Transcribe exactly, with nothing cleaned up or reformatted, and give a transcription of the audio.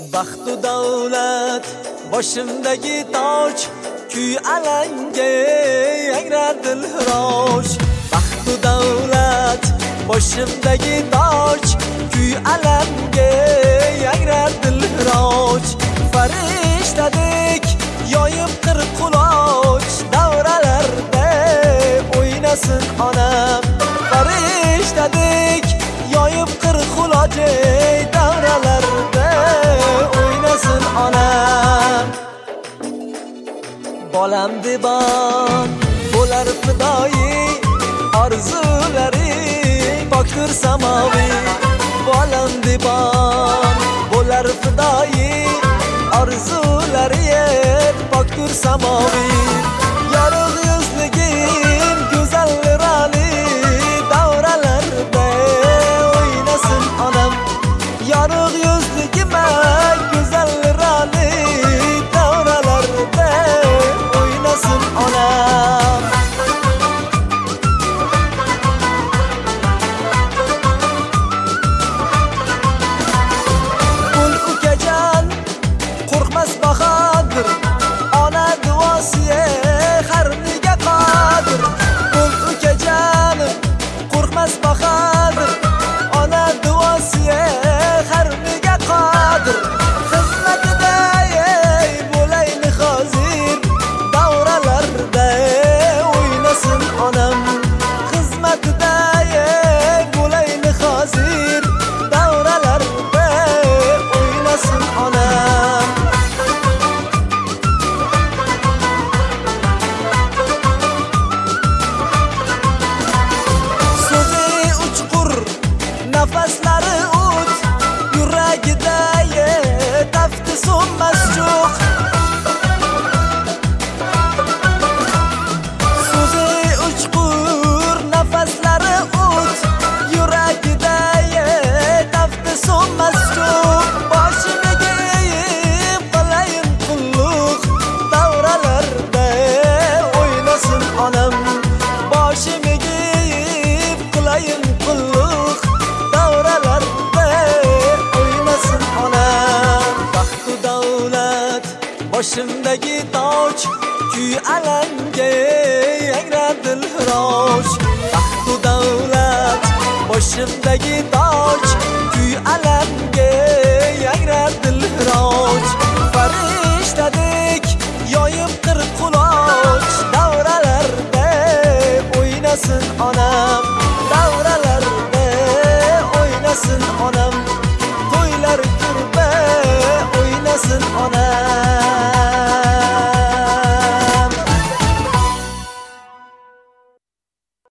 Baxtu davlat boshimdagi toj, kuy alanga yangrar dilroj. Baxtu davlat boshimdagi toj, kuy alanga yangrar dilroj. Farishtadek yoyib qirq quloch, davralarda o'ynasin onam. Farishtadek yoyib qirq quloch, davralarda o'ynasin onam. Bolam debon bo'lar fidoyi, orzulari pokdir samoviy. Bolam debon bo'lar fidoyi, orzulari pokdir samoviy. Yorug' yuzligim go'zal nurali, davralarda o'ynasin onam. Yorug' yuzligim go'zal nurali, davralarda o'ynasin onam. Qul ukajon qo'rqmas bahodir, ona duosiga har nega qodir. Qul ukajonim qo'rqmas bahodir, ona duosiga har nega qodir. Xizmatida bo'layli hozir, davralarda o'ynasin onam. Xizmatida bo'layli hozir, davralarda o'ynasin onam. So'zi uchqur, nafaslari o't, yuragida tafti so'nmas cho'q. So'zi uchqur, nafaslari o't, yuragida tafti so'nmas cho'q. Boshiga yeyib qalayin qulluq, davralarda o'ynasin onam. Boshiga yeyib qalayin qulluq, davralarda o'ynasin onam. Baxtu davlat boshimdagi toj, kuy alanga yangrar dilroj. Baxtu davlat boshimdagi toj, kuy alanga yangrar dilroj. Farishtadek yoyib qirq quloch, davralarda o'ynasin onam. Davralarda o'ynasin onam. To'ylar kurba o'ynasin onam.